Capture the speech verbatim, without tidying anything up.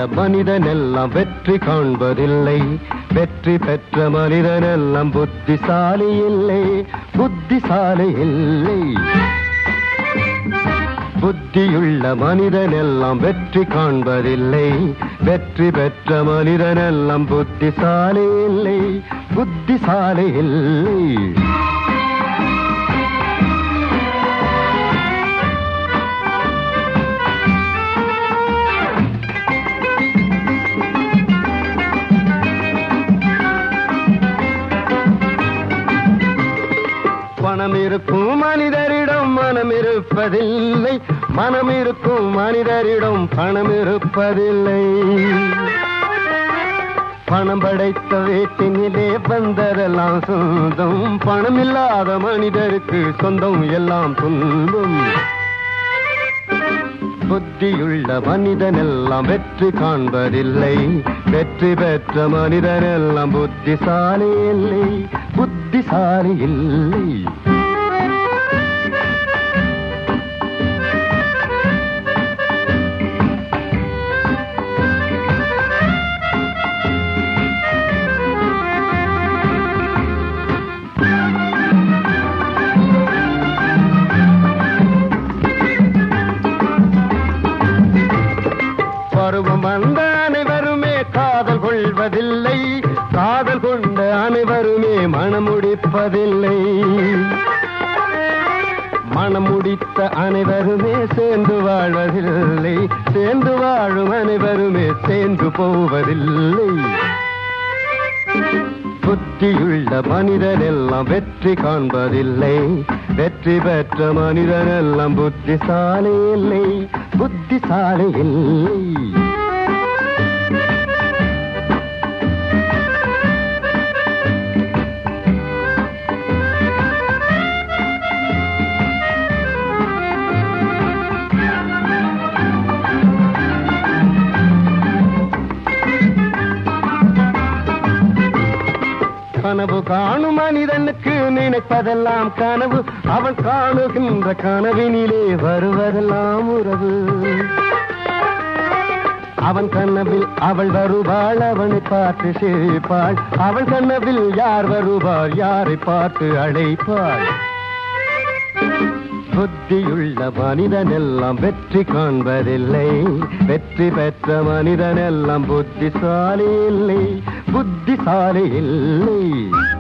மனிதனெல்லாம் வெற்றி காண்பதில்லை. வெற்றி பெற்ற மனிதனெல்லாம் புத்திசாலி இல்லை, புத்திசாலி இல்லை. புத்தியுள்ள மனிதனெல்லாம் வெற்றி காண்பதில்லை. வெற்றி பெற்ற மனிதனெல்லாம் புத்திசாலி இல்லை, புத்திசாலி இல்லை. பணம் இருக்கும் மனிதரிடம் மனம் இருப்பதில்லை, மனம் இருக்கும் மனிதரிடம் பணம் இருப்பதில்லை. பணம் படைத்த வீட்டினிலே வந்ததெல்லாம் சொந்தம், பணம் இல்லாத மனிதருக்கு சொந்தம் எல்லாம் துன்பம். புத்தியுள்ள மனிதனெல்லாம் வெற்றி காண்பதில்லை. வெற்றி பெற்ற மனிதனெல்லாம் புத்திசாலி இல்லை, புத்திசாலி இல்லை. பருவம் வந்த அனைவருமே காதல் கொள்வதில்லை, காதல் கொண்ட அனைவருமே மனம் முடிப்பதில்லை. மனம் முடித்த அனைவருமே சேர்ந்து வாழ்வதில்லை, சேர்ந்து வாழும் அனைவருமே சேர்ந்து போவதில்லை. புத்தியுள்ள மனிதனெல்லாம் வெற்றி காண்பதில்லை. வெற்றி பெற்ற மனிதனெல்லாம் புத்திசாலி இல்லை, புத்திசாலி இல்லை. கனவு காணும் மனிதனுக்கு நினைப்பதெல்லாம் கனவு, அவன் காணுகின்ற கனவினிலே வருவதெல்லாம் உறவு. அவன் கனவில் அவள் வருவாள், அவனை பார்த்து சிரிப்பாள். அவள் கனவில் யார் வருவாள், யாரை பார்த்து அழைப்பாள். புத்தியுள்ள மனிதனெல்லாம் வெற்றி காண்பதில்லை. வெற்றி பெற்ற மனிதனெல்லாம் புத்திசாலி இல்லை, புத்திசாலி இல்லை.